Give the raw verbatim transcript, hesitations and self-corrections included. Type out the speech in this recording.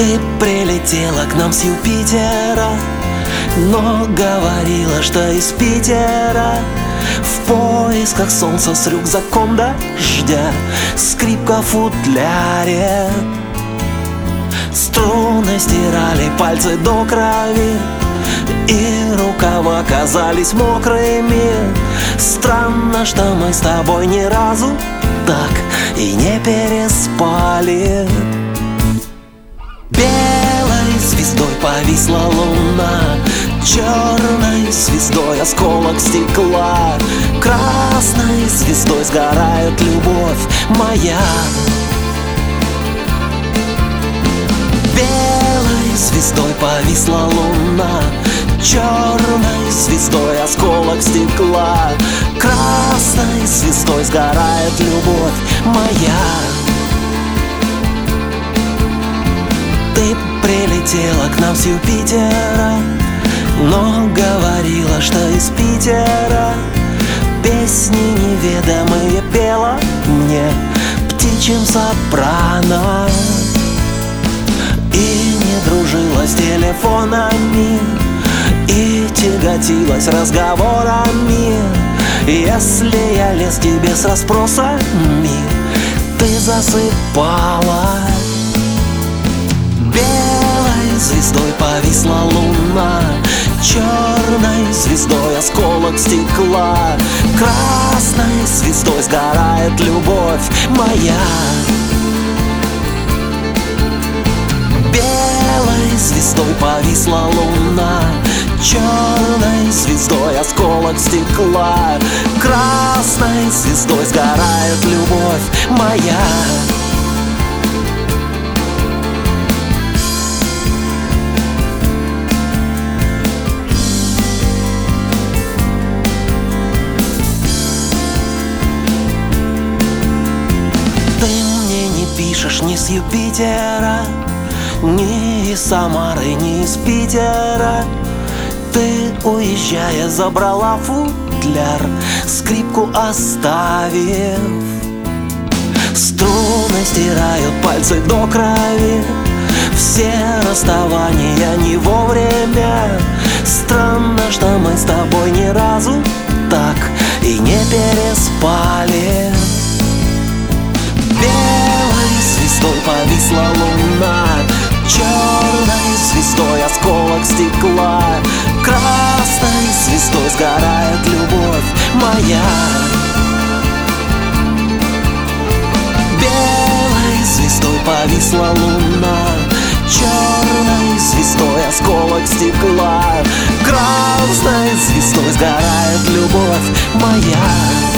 Ты прилетела к нам с Юпитера, но говорила, что из Питера. В поисках солнца с рюкзаком дождя, скрипка в футляре. Струны стирали пальцы до крови, и рукава оказались мокрыми. Странно, что мы с тобой ни разу так и не переспали. Белой звездой повисла луна, черной звездой осколок стекла, красной звездой сгорает любовь моя. Белой звездой повисла луна, черной звездой осколок стекла, красной звездой сгорает любовь моя. Ты прилетела к нам с Юпитера, но говорила, что из Питера. Песни неведомые пела мне птичьим сопрано, и не дружила с телефонами, и тяготилась разговорами. Если я лез к тебе с расспросами, ты засыпала. Белой звездой повисла луна, черной звездой осколок стекла, красной звездой сгорает любовь моя. Белой звездой повисла луна, черной звездой осколок стекла, красной звездой сгорает любовь моя. Ты мне не пишешь ни с Юпитера, ни из Самары, ни из Питера. Ты, уезжая, забрала футляр, скрипку оставив. Струны стирают пальцы до крови, все расставания не вовремя. Странно, что мы с тобой ни разу так и не переспали. Белой звездой повисла луна, черной звездой осколок стекла, красной звездой сгорает любовь моя. Белой звездой повисла луна, черной звездой осколок стекла, красной звездой сгорает любовь моя.